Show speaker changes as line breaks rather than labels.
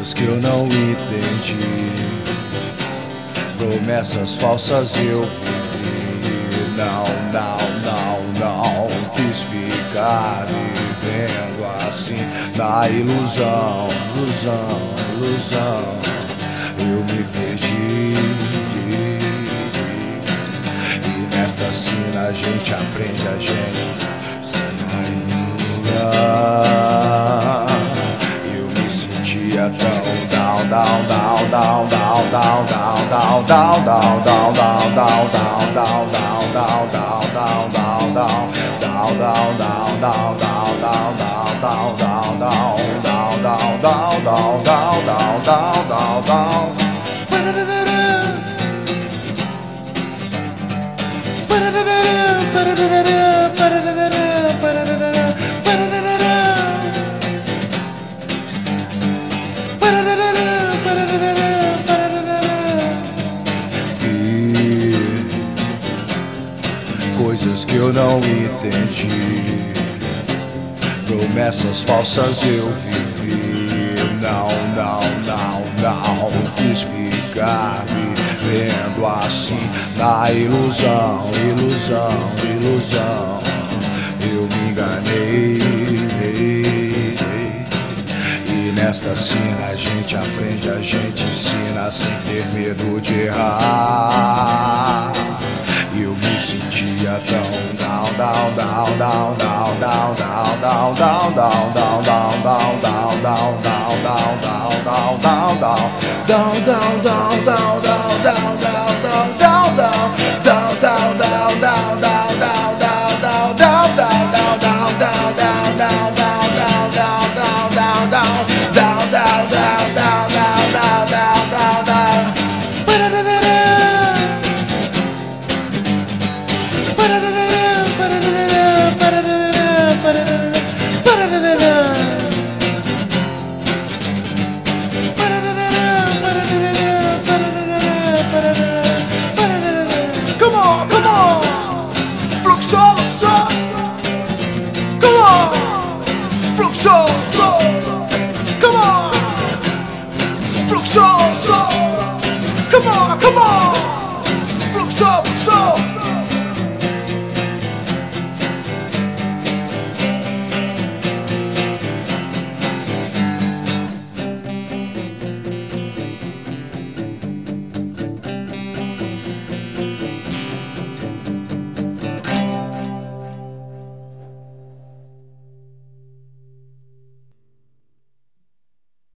coisas que eu não entendi, promessas falsas eu vivi. Não quis ficar vivendo assim na ilusão, eu me perdi. E nesta sina a gente aprende, a gente se iluminar. Eu me sentia tão down. Coisas que eu não entendi, promessas falsas eu vivi. Não quis ficar vivendo assim na ilusão, eu me enganei. E nesta sina a gente aprende, a gente ensina sem ter medo de errar. Eu me sentia tão down.